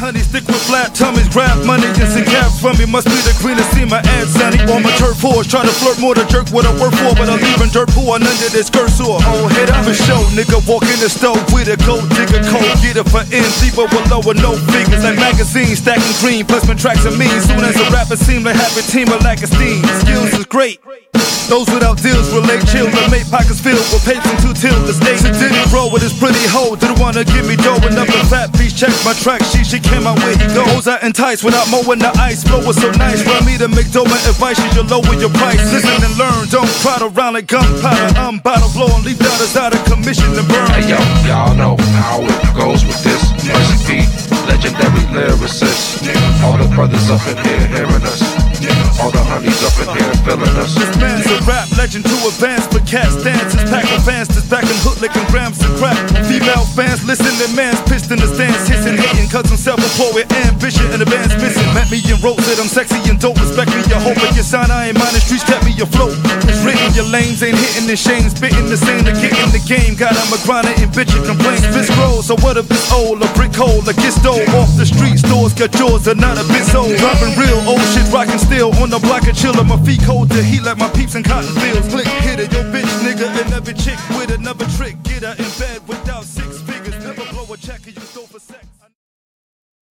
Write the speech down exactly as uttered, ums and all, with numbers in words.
honey, stick with flat tummies, grab money, just a cap from me. Must be the green to see my ad sunny. On my turf horse, try to flirt more to jerk what I work for, but I'm leaving dirt poor and under this curse or oh head up for show. Nigga walk in the stove with a gold digger, cold getter for ends, leave with lower no figures like magazines stacking green, plus my tracks are mean. Soon as a rapper seem to have a team of lack of steam, skills is great. Those without deals relate chill and make pockets filled with papers and two till the state. So did he roll with his pretty hoe? Didn't wanna give me dough enough to fat piece. Check my track sheet, she came out where he goes. I entice without mowing the ice. Flow was so nice, run me to make dough. My advice is you lower your price. Listen and learn, don't crowd around like gunpowder. I'm bottle blow and leave doubters out of commission to burn. Hey yo, y'all know how it goes with this. Mercy P, legendary lyricist. All the brothers up in here hearing us. All the honeys up in here feeling us. This man's a rap legend to advance, but cats dances, pack of fans that's back in hood licking grams to crack. Female fans listen to man's pissed in the stands, hissing, hating, cause I'm self-employed with ambition and the band's missing. Met me and wrote that I'm sexy and dope, respect me, your hope and your sign. I ain't mind the streets, kept me afloat. It's written, your lanes ain't hitting the shame, spitting the same to get in the game. Got I'm a grinder and bitchin' complaints. This grows, so what if it's old, a brick hole, a get stole off the street. Stores got yours, are not a bit sold. Dropping real old shit, rockin' still on the block of chiller. My feet cold to heat like my peeps in cotton fields. Click, hit it, yo bitch nigga and every chick with